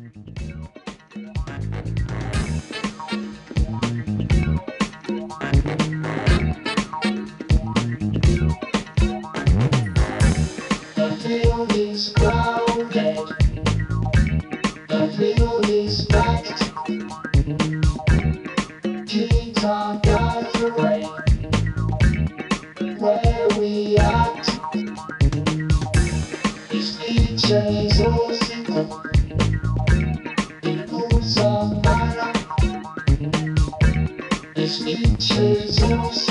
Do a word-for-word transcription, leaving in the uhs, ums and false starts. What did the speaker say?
The field is crowded, the field is packed. Kids are gathering where we at. These D Js all single, it moves on matter. These D Js all single.